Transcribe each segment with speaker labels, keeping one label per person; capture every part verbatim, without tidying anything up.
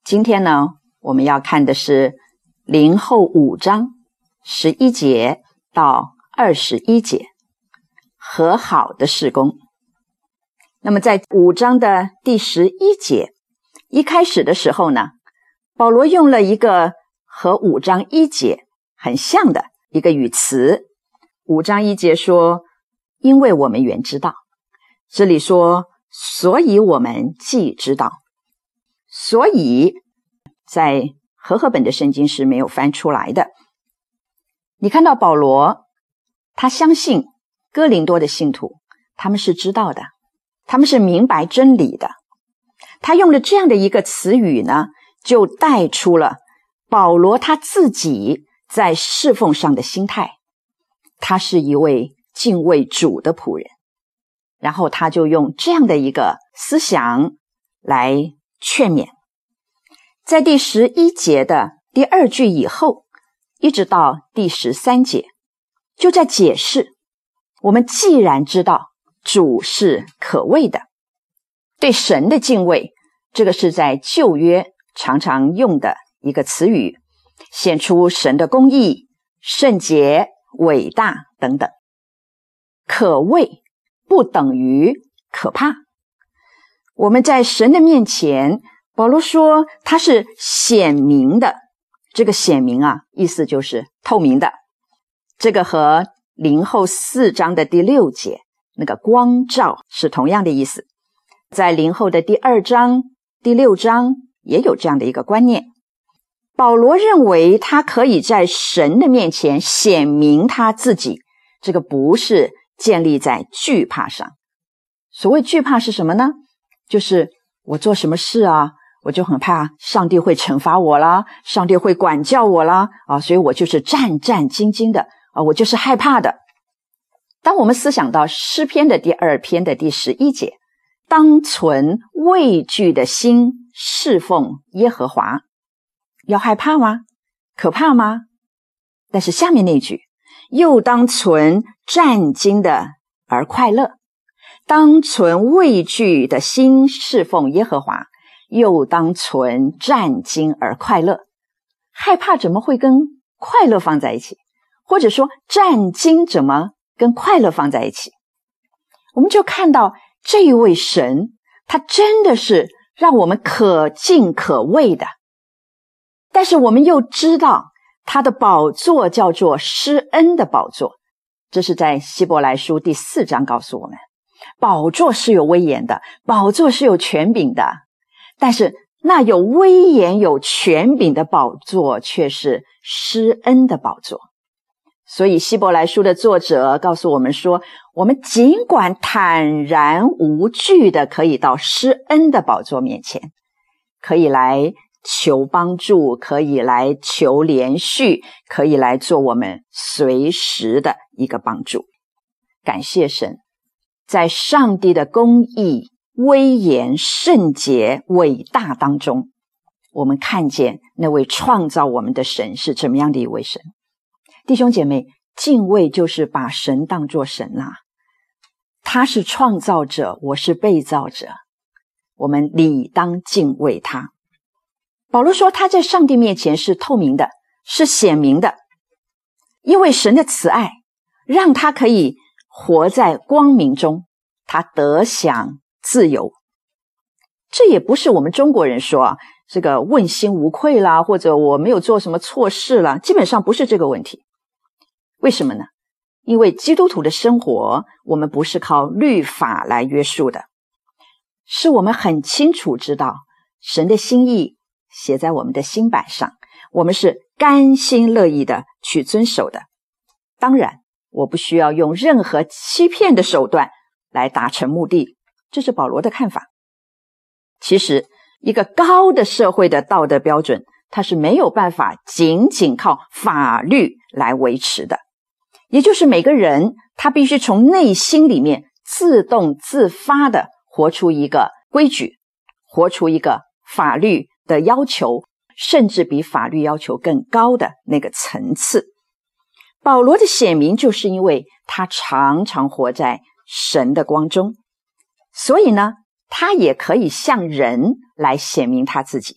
Speaker 1: 今天呢，我们要看的是林后五章十一节到二十一节，和好的事工。那么在五章的第十一节一开始的时候呢，保罗用了一个和五章一节很像的一个语词。五章一节说，因为我们原知道，这里说所以我们既知道。所以在和合本的圣经是没有翻出来的。你看到保罗他相信哥林多的信徒，他们是知道的，他们是明白真理的。他用了这样的一个词语呢，就带出了保罗他自己在侍奉上的心态。他是一位敬畏主的仆人，然后他就用这样的一个思想来劝勉。在第十一节的第二句以后，一直到第十三节，就在解释我们既然知道主是可畏的，对神的敬畏，这个是在旧约常常用的一个词语，显出神的公义、圣洁、伟大等等。可畏不等于可怕。我们在神的面前，保罗说他是显明的，这个显明啊，意思就是透明的。这个和林后四章的第六节那个光照是同样的意思。在林后的第二章、第六章也有这样的一个观念。保罗认为他可以在神的面前显明他自己，这个不是建立在惧怕上。所谓惧怕是什么呢？就是我做什么事啊，我就很怕上帝会惩罚我啦，上帝会管教我啦，啊，所以我就是战战兢兢的啊，我就是害怕的。当我们思想到诗篇的第二篇的第十一节，当存畏惧的心侍奉耶和华，要害怕吗？可怕吗？但是下面那句，又当存战兢的而快乐，当存畏惧的心侍奉耶和华，又当存战兢而快乐。害怕怎么会跟快乐放在一起？或者说战兢怎么跟快乐放在一起？我们就看到这一位神，他真的是让我们可敬可畏的。但是我们又知道他的宝座叫做施恩的宝座，这是在希伯来书第四章告诉我们，宝座是有威严的，宝座是有权柄的，但是那有威严有权柄的宝座却是施恩的宝座。所以希伯来书的作者告诉我们说，我们尽管坦然无惧的可以到施恩的宝座面前，可以来求帮助，可以来求连续，可以来做我们随时的一个帮助。感谢神，在上帝的公义、威严、圣洁、伟大当中，我们看见那位创造我们的神是怎么样的一位神。弟兄姐妹，敬畏就是把神当作神啦、啊。他是创造者，我是被造者，我们理当敬畏他。保罗说他在上帝面前是透明的，是显明的，因为神的慈爱让他可以活在光明中，他得享自由。这也不是我们中国人说啊，这个问心无愧啦，或者我没有做什么错事啦，基本上不是这个问题。为什么呢？因为基督徒的生活，我们不是靠律法来约束的，是我们很清楚知道神的心意写在我们的心版上，我们是甘心乐意的去遵守的。当然，我不需要用任何欺骗的手段来达成目的，这是保罗的看法。其实，一个高的社会的道德标准，它是没有办法仅仅靠法律来维持的。也就是每个人他必须从内心里面自动自发的活出一个规矩，活出一个法律的要求，甚至比法律要求更高的那个层次。保罗的显明就是因为他常常活在神的光中，所以呢，他也可以向人来显明他自己。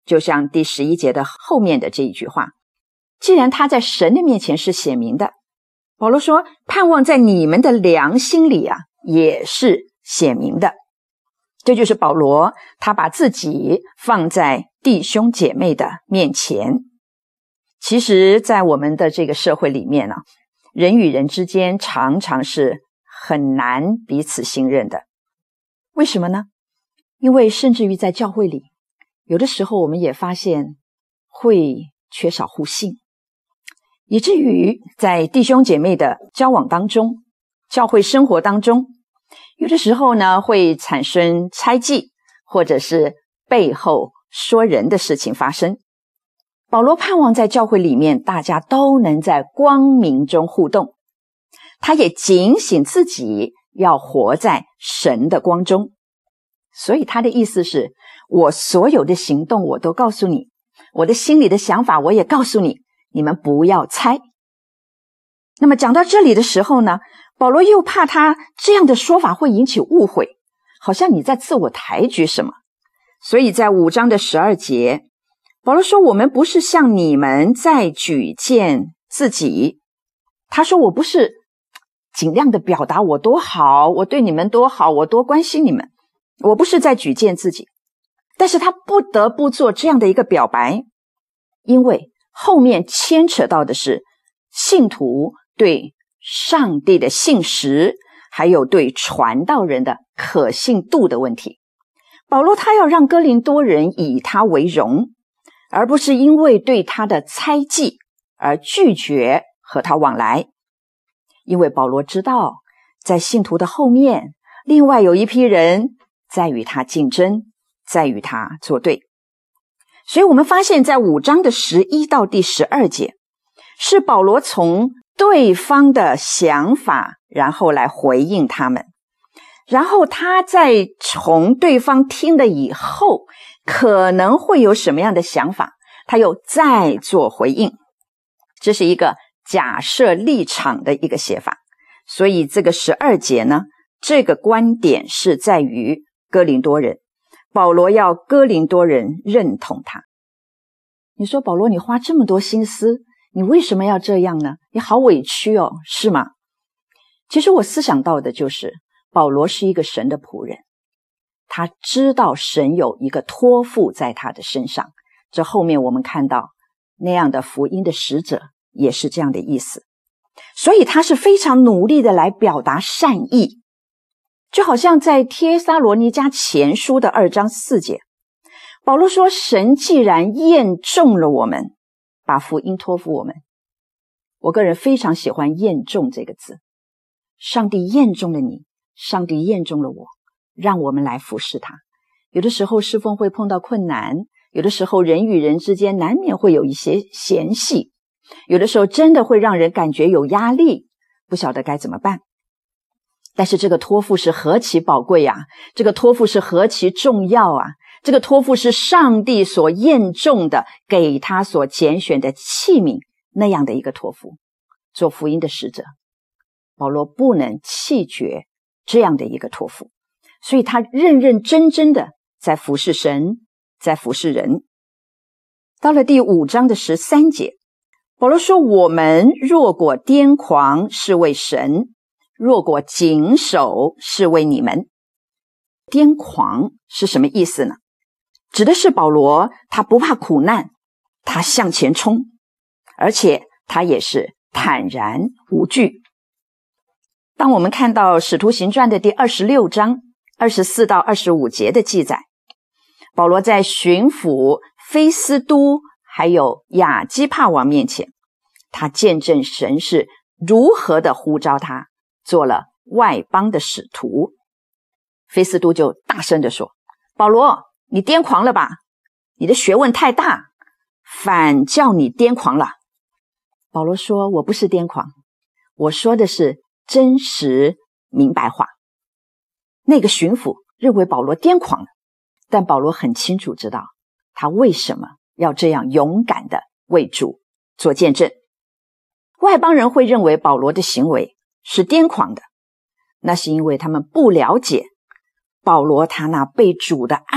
Speaker 1: 就像第十一节的后面的这一句话，既然他在神的面前是显明的，保罗说盼望在你们的良心里啊也是显明的。这就是保罗他把自己放在弟兄姐妹的面前。其实在我们的这个社会里面啊，人与人之间常常是很难彼此信任的。为什么呢？因为甚至于在教会里，有的时候我们也发现会缺少互信，以至于在弟兄姐妹的交往当中，教会生活当中，有的时候呢会产生猜忌，或者是背后说人的事情发生。保罗盼望在教会里面大家都能在光明中互动，他也警醒自己要活在神的光中。所以他的意思是，我所有的行动我都告诉你，我的心里的想法我也告诉你，你们不要猜。那么讲到这里的时候呢，保罗又怕他这样的说法会引起误会，好像你在自我抬举什么。所以在五章的十二节，保罗说我们不是像你们在举荐自己。他说我不是尽量的表达我多好，我对你们多好，我多关心你们，我不是在举荐自己。但是他不得不做这样的一个表白，因为后面牵扯到的是信徒对上帝的信实，还有对传道人的可信度的问题。保罗他要让哥林多人以他为荣，而不是因为对他的猜忌而拒绝和他往来。因为保罗知道，在信徒的后面，另外有一批人在与他竞争，在与他作对。所以我们发现在五章的十一到第十二节，是保罗从对方的想法然后来回应他们，然后他再从对方听了以后可能会有什么样的想法，他又再做回应。这是一个假设立场的一个写法。所以这个十二节呢，这个观点是在于哥林多人，保罗要哥林多人认同他。你说保罗你花这么多心思，你为什么要这样呢？你好委屈哦，是吗？其实我思想到的就是保罗是一个神的仆人，他知道神有一个托付在他的身上。这后面我们看到那样的福音的使者也是这样的意思。所以他是非常努力的来表达善意，就好像在帖撒罗尼迦前书的二章四节，保罗说神既然验中了我们，把福音托付我们。我个人非常喜欢验中这个字，上帝验中了你，上帝验中了我，让我们来服侍他。有的时候侍奉会碰到困难，有的时候人与人之间难免会有一些嫌隙，有的时候真的会让人感觉有压力，不晓得该怎么办。但是这个托付是何其宝贵啊，这个托付是何其重要啊，这个托付是上帝所验中的，给他所拣选的器皿，那样的一个托付。做福音的使者，保罗不能弃绝这样的一个托付，所以他认认真真的在服侍神，在服侍人。到了第五章的十三节，保罗说我们若果癫狂是为神，若果谨守是为你们。癫狂是什么意思呢？指的是保罗他不怕苦难，他向前冲，而且他也是坦然无惧。当我们看到使徒行传的第二十六章二十四到二十五节的记载，保罗在巡抚菲斯都还有亚基帕王面前，他见证神是如何的呼召他做了外邦的使徒。菲斯都就大声地说，保罗你癫狂了吧，你的学问太大，反叫你癫狂了。保罗说我不是癫狂，我说的是真实明白话。那个巡抚认为保罗癫狂了，但保罗很清楚知道他为什么要这样勇敢的为主做见证。外邦人会认为保罗的行为是癫狂的，那是因为他们不了解保罗他那被主的爱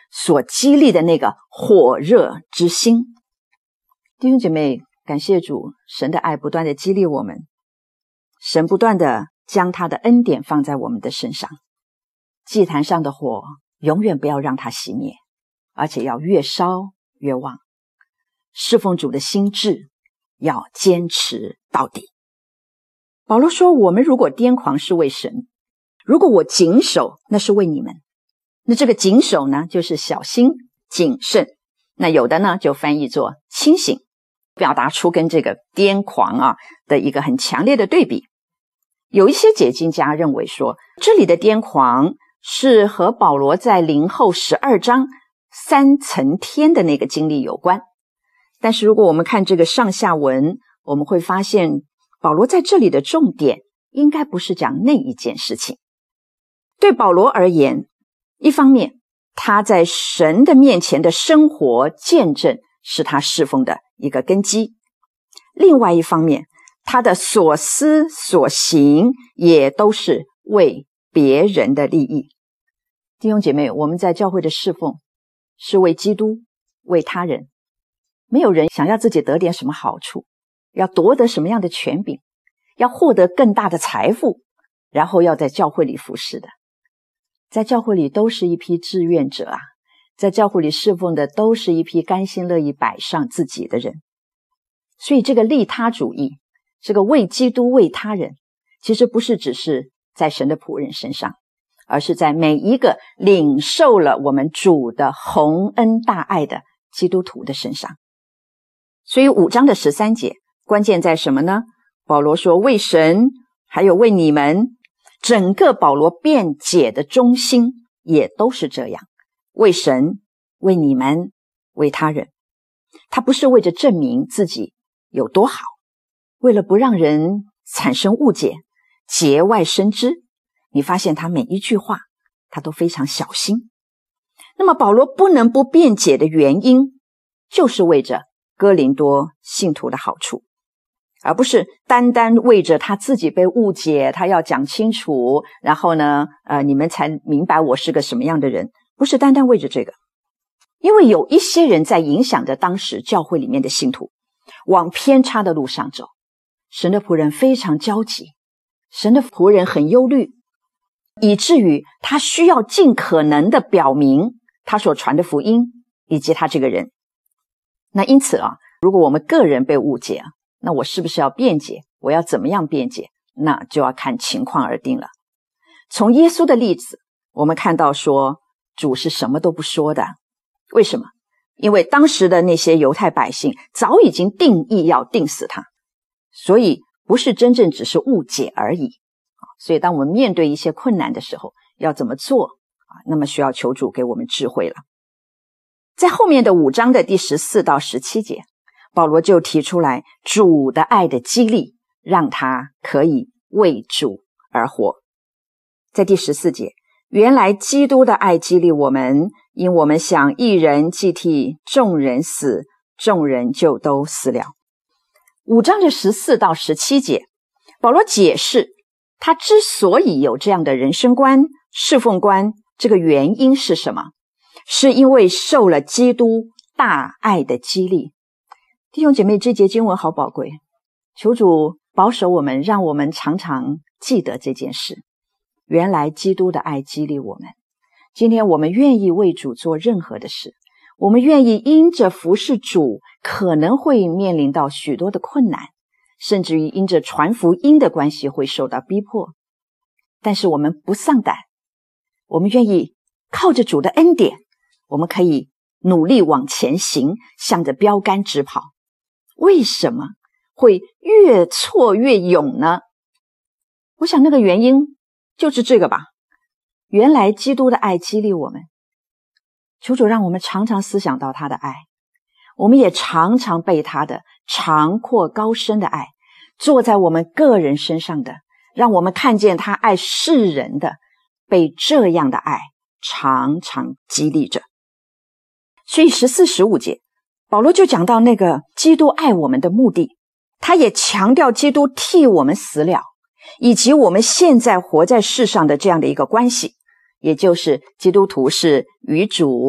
Speaker 1: 所激励的那个火热之心。弟兄姐妹，感谢主，神的爱不断的激励我们，神不断的将他的恩典放在我们的身上。祭坛上的火永远不要让它熄灭，而且要越烧越旺。侍奉主的心志要坚持到底。保罗说，我们如果癫狂是为神，如果我谨守，那是为你们。那这个谨守呢，就是小心谨慎，那有的呢就翻译作清醒，表达出跟这个癫狂啊的一个很强烈的对比。有一些解经家认为说，这里的癫狂是和保罗在林后十二章三层天的那个经历有关。但是如果我们看这个上下文，我们会发现保罗在这里的重点应该不是讲那一件事情。对保罗而言，一方面他在神的面前的生活见证是他侍奉的一个根基，另外一方面他的所思所行也都是为别人的利益。弟兄姐妹，我们在教会的侍奉是为基督，为他人。没有人想要自己得点什么好处，要夺得什么样的权柄，要获得更大的财富，然后要在教会里服侍的。在教会里都是一批志愿者啊，在教会里侍奉的都是一批甘心乐意摆上自己的人。所以这个利他主义，这个为基督为他人，其实不是只是在神的仆人身上，而是在每一个领受了我们主的宏恩大爱的基督徒的身上。所以五章的十三节关键在什么呢？保罗说为神还有为你们，整个保罗辩解的中心也都是这样，为神，为你们，为他人。他不是为着证明自己有多好，为了不让人产生误解，节外生枝，你发现他每一句话他都非常小心。那么保罗不能不辩解的原因，就是为着哥林多信徒的好处，而不是单单为着他自己被误解，他要讲清楚，然后呢呃，你们才明白我是个什么样的人，不是单单为着这个。因为有一些人在影响着当时教会里面的信徒往偏差的路上走，神的仆人非常焦急，神的仆人很忧虑，以至于他需要尽可能的表明他所传的福音以及他这个人。那因此啊，如果我们个人被误解啊，那我是不是要辩解？我要怎么样辩解？那就要看情况而定了。从耶稣的例子，我们看到说，主是什么都不说的。为什么？因为当时的那些犹太百姓早已经定义要定死他，所以不是真正只是误解而已。所以当我们面对一些困难的时候，要怎么做？那么需要求主给我们智慧了。在后面的五章的第十四到十七节，保罗就提出来主的爱的激励，让他可以为主而活。在第十四节，原来基督的爱激励我们，因我们想一人既替众人死，众人就都死了。五章的十四到十七节，保罗解释他之所以有这样的人生观、侍奉观，这个原因是什么？是因为受了基督大爱的激励。弟兄姐妹，这节经文好宝贵，求主保守我们，让我们常常记得这件事。原来基督的爱激励我们，今天我们愿意为主做任何的事，我们愿意因着服侍主可能会面临到许多的困难，甚至于因着传福音的关系会受到逼迫，但是我们不丧胆，我们愿意靠着主的恩典，我们可以努力往前行，向着标杆直跑。为什么会越挫越勇呢？我想那个原因就是这个吧。原来基督的爱激励我们，求主让我们常常思想到他的爱，我们也常常被他的长阔高深的爱坐在我们个人身上的，让我们看见他爱世人的，被这样的爱常常激励着。所以十四、十五节保罗就讲到那个基督爱我们的目的，他也强调基督替我们死了，以及我们现在活在世上的这样的一个关系，也就是基督徒是与主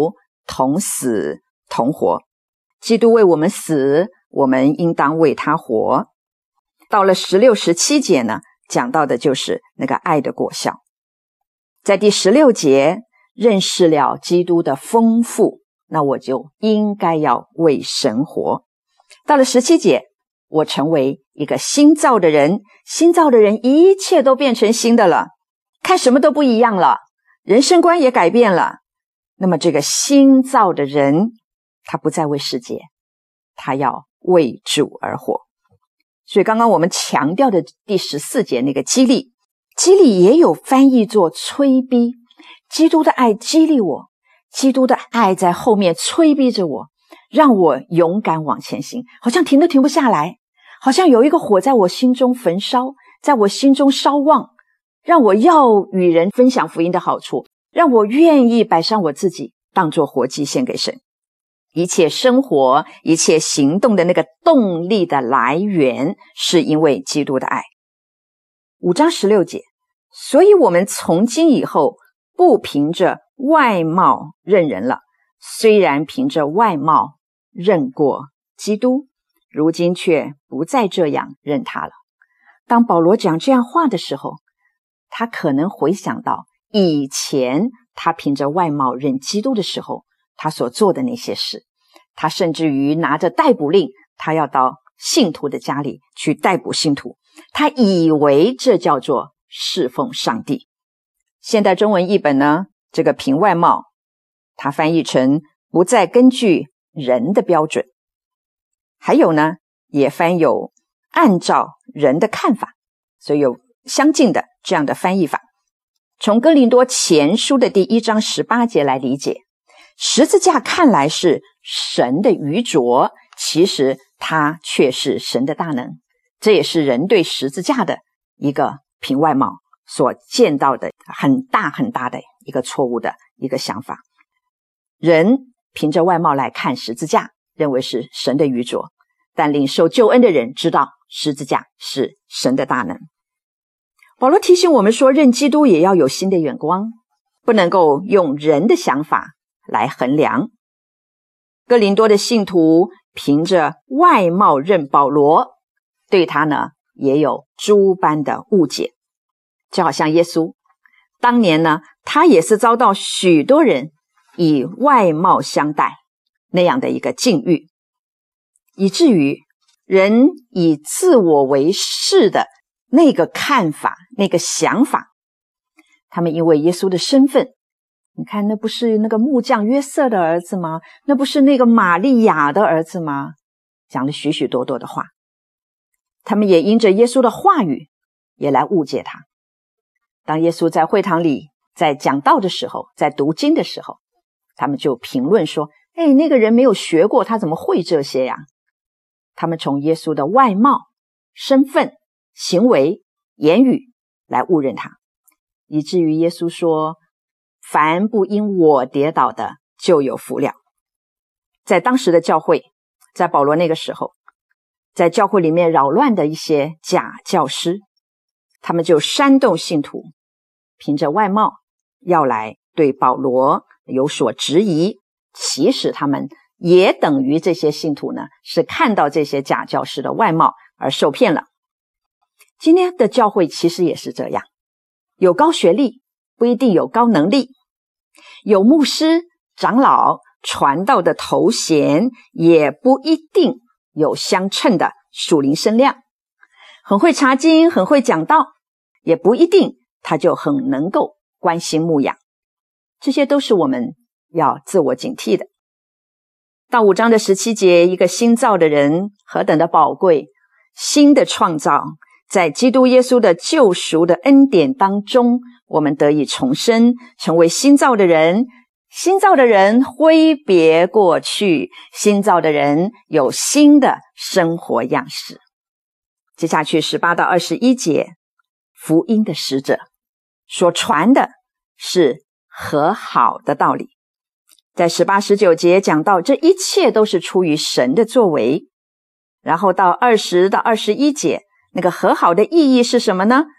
Speaker 1: 同死同活。基督为我们死，我们应当为他活。到了十六、十七节呢，讲到的就是那个爱的果效。在第十六节，认识了基督的丰富，那我就应该要为神活。到了十七节，我成为一个新造的人，新造的人一切都变成新的了，看什么都不一样了，人生观也改变了。那么这个新造的人，他不再为世界，他要为主而活。所以刚刚我们强调的第十四节那个激励，激励也有翻译作催逼。基督的爱激励我，基督的爱在后面催逼着我，让我勇敢往前行，好像停都停不下来，好像有一个火在我心中焚烧，在我心中烧旺，让我要与人分享福音的好处，让我愿意摆上我自己，当作活祭献给神。一切生活，一切行动的那个动力的来源，是因为基督的爱。五章十六节，所以我们从今以后不凭着外貌认人了，虽然凭着外貌认过基督，如今却不再这样认他了。当保罗讲这样话的时候，他可能回想到以前他凭着外貌认基督的时候，他所做的那些事。他甚至于拿着逮捕令，他要到信徒的家里去逮捕信徒，他以为这叫做侍奉上帝。现代中文译本呢，这个凭外貌，它翻译成不再根据人的标准，还有呢，也翻有按照人的看法，所以有相近的这样的翻译法。从哥林多前书的第一章十八节来理解，十字架看来是神的愚拙，其实它却是神的大能。这也是人对十字架的一个凭外貌所见到的很大很大的一个错误的一个想法。人凭着外貌来看十字架，认为是神的愚拙，但领受救恩的人知道十字架是神的大能。保罗提醒我们说，认基督也要有新的眼光，不能够用人的想法来衡量。哥林多的信徒凭着外貌认保罗，对他呢也有诸般的误解。就好像耶稣当年呢，他也是遭到许多人以外貌相待那样的一个境遇，以至于人以自我为是的那个看法，那个想法，他们因为耶稣的身份，你看那不是那个木匠约瑟的儿子吗？那不是那个玛利亚的儿子吗？讲了许许多多的话，他们也因着耶稣的话语也来误解他。当耶稣在会堂里在讲道的时候，在读经的时候，他们就评论说，哎，那个人没有学过，他怎么会这些呀？他们从耶稣的外貌、身份、行为、言语来误认他，以至于耶稣说，凡不因我跌倒的就有福了。在当时的教会，在保罗那个时候，在教会里面扰乱的一些假教师，他们就煽动信徒凭着外貌要来对保罗有所质疑，其实他们也等于这些信徒呢，是看到这些假教师的外貌而受骗了。今天的教会其实也是这样，有高学历不一定有高能力，有牧师、长老、传道的头衔也不一定有相称的属灵声量，很会查经，很会讲道，也不一定他就很能够关心牧养，这些都是我们要自我警惕的。到五章的十七节，一个新造的人何等的宝贵，新的创造，在基督耶稣的救赎的恩典当中，我们得以重生，成为新造的人。新造的人挥别过去，新造的人有新的生活样式。接下去十八到二十一节，福音的使者所传的是和好的道理。在十八、十九节讲到这一切都是出于神的作为，然后到二十到二十一节，那个和好的意义是什么呢？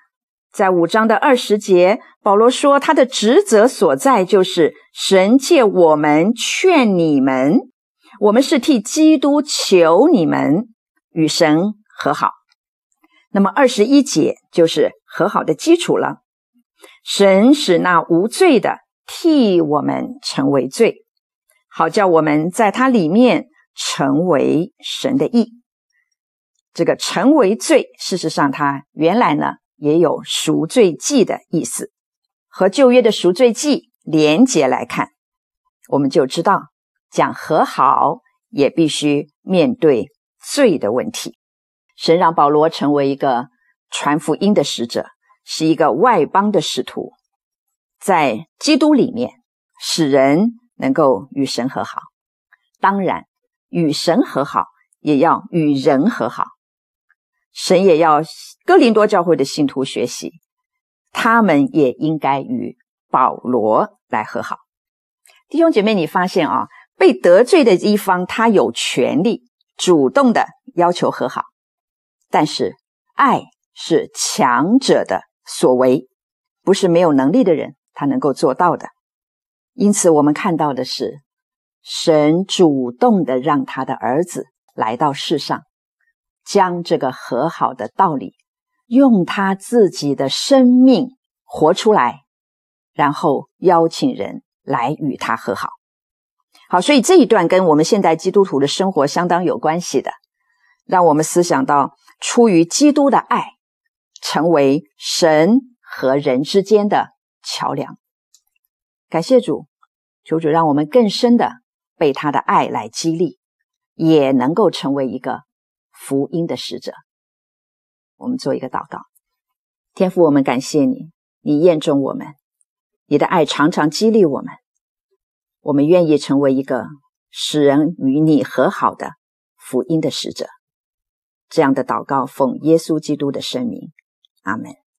Speaker 1: 在五章的二十节，保罗说他的职责所在就是神借我们劝你们，我们是替基督求你们与神和好。那么二十一节就是和好的基础了。神使那无罪的替我们成为罪，好叫我们在他里面成为神的义。这个成为罪，事实上它原来呢也有赎罪祭的意思，和旧约的赎罪祭连结来看，我们就知道讲和好也必须面对罪的问题。神让保罗成为一个传福音的使者，是一个外邦的使徒，在基督里面使人能够与神和好。当然与神和好也要与人和好，神也要哥林多教会的信徒学习，他们也应该与保罗来和好。弟兄姐妹，你发现啊，被得罪的一方他有权利主动的要求和好，但是爱是强者的所为，不是没有能力的人他能够做到的。因此我们看到的是神主动的让他的儿子来到世上，将这个和好的道理用他自己的生命活出来，然后邀请人来与他和好。好，所以这一段跟我们现代基督徒的生活相当有关系的，让我们思想到出于基督的爱，成为神和人之间的桥梁。感谢主，求主让我们更深的被他的爱来激励，也能够成为一个福音的使者。我们做一个祷告。天父，我们感谢你，你验中我们，你的爱常常激励我们，我们愿意成为一个使人与你和好的福音的使者。这样的祷告奉耶稣基督的圣名，阿们。